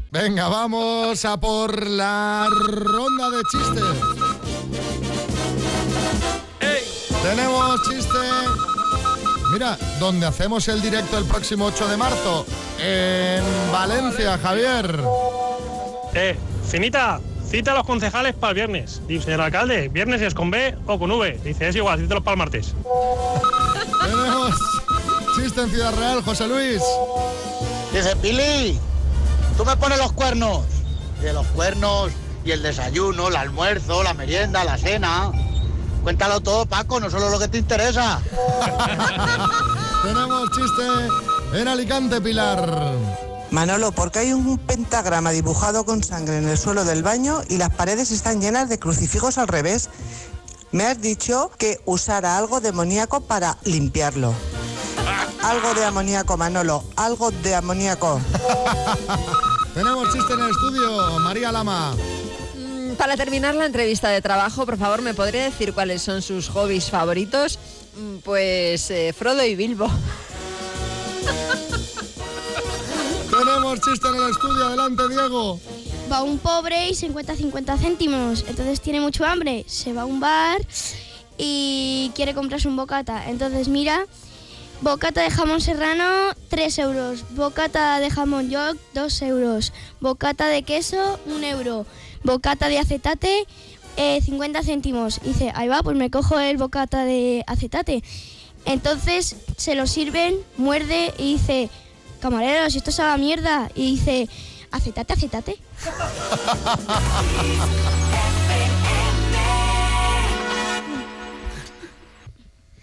Venga, vamos a por la ronda de chistes. ¡Ey! Tenemos chiste. Mira, donde hacemos el directo el próximo 8 de marzo. En Valencia, Javier. Finita, cita a los concejales para el viernes. Dice, señor alcalde, ¿viernes es con B o con V? Dice, es igual, cítalos para el martes. Tenemos chiste en Ciudad Real, José Luis. Dice, Pili, tú me pones los cuernos. De los cuernos y el desayuno, el almuerzo, la merienda, la cena. Cuéntalo todo, Paco, no solo lo que te interesa. Tenemos chiste en Alicante, Pilar. Manolo, ¿por qué hay un pentagrama dibujado con sangre en el suelo del baño y las paredes están llenas de crucifijos al revés? Me has dicho que usara algo demoníaco para limpiarlo. Algo de amoníaco, Manolo, algo de amoníaco. Tenemos chiste en el estudio, María Lama. Para terminar la entrevista de trabajo, por favor, ¿me podría decir cuáles son sus hobbies favoritos? Pues Frodo y Bilbo. Tenemos chiste en el estudio, adelante, Diego. Va un pobre y se encuentra 50 céntimos, entonces tiene mucho hambre, se va a un bar y quiere comprarse un bocata, entonces mira, bocata de jamón serrano, 3 euros, bocata de jamón york, 2 euros, bocata de queso, 1 euro, bocata de acetate, 50 céntimos. Y dice, ahí va, pues me cojo el bocata de acetate. Entonces se lo sirven, muerde y dice, camarero, si esto sabe a mierda. Y dice, acetate.